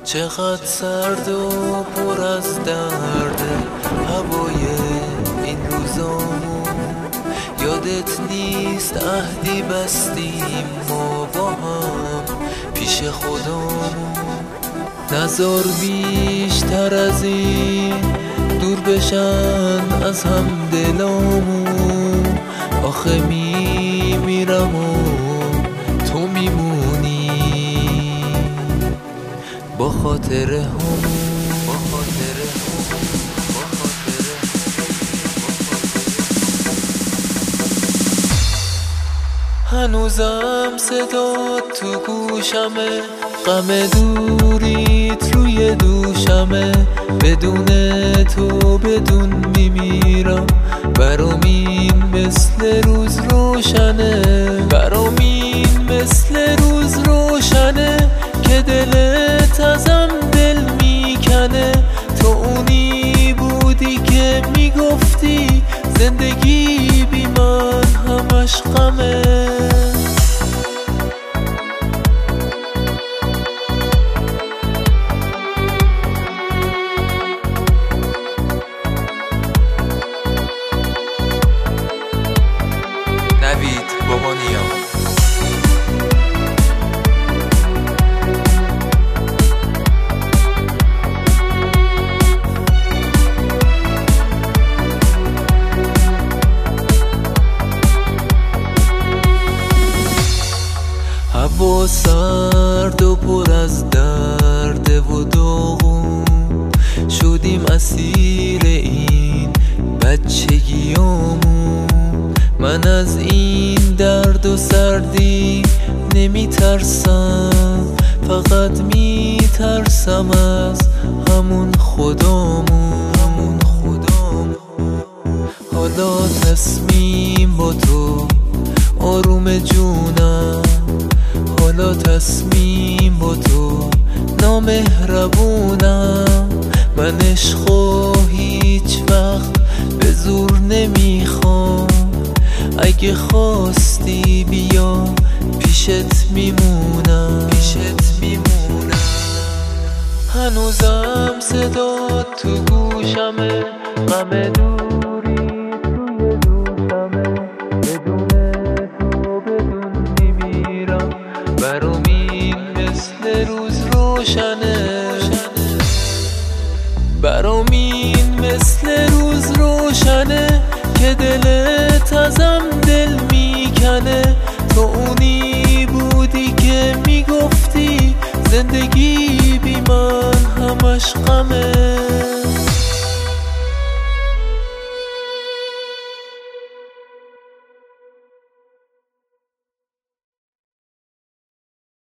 چقدر سرد و پر از درد هوای این روزامون. یادت نیست عهدی بستیم ما با هم پیش خدامون. نذار بیشتر از این دور بشن از هم دلامون. آخه میمیرم و تو میمونی با خاطر همون. هنوزم صدات تو گوشمه، غم دوریت روی دوشمه. بدون تو بدون میمیرم، برام این مثل روز روشنه. برام این مثل روز روشنه که دلت ازم دل میکنه. تو اونی بودی که میگفتی زندگی بی من همش غمه. نوید بابانیا. هوا سرد و پر از درد و داغون، شدیم اسیر این بچگیامون. من از این درد و سردی نمیترسم، فقط میترسم از همون خدامون. حالا تصمیم با تو آروم جونم، حالا تصمیم با تو نامهربونم. من عشقو هیچ وقت به زور نمیخوام، اگه خواستی بیا پیشت میمونم. هنوزم صدات تو گوشمه، غم دوری توی دوشمه. بدون تو بدون میمیرم، برام این مثل روز روشنه. برام این مثل روز روشنه که دلت ازم دل میکنه. تو اونی بودی که میگفتی زندگی بی من همش غمه.